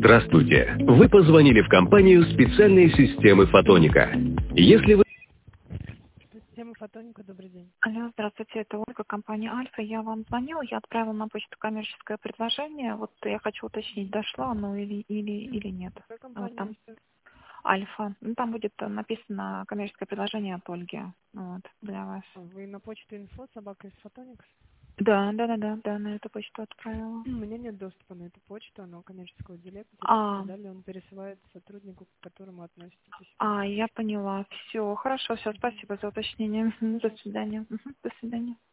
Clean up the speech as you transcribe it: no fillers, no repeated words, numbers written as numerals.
Здравствуйте. Вы позвонили в компанию специальной системы Фотоника. Если вы... Система Фотоника, добрый день. Алло, здравствуйте, это Ольга, компания Альфа. Я вам звонила, я отправила на почту коммерческое предложение. Вот я хочу уточнить, дошло оно или нет. Какая Вот компания? там Альфа. Ну, там будет написано коммерческое предложение от Ольги. Вот, для вас. Вы на почту info собака из Фотоникс? Да, на эту почту отправила. У меня нет доступа на эту почту, но коммерческого директора далее он пересылает сотруднику, к которому относитесь. Я поняла. Все, хорошо, все, спасибо за уточнение. До свидания. До свидания.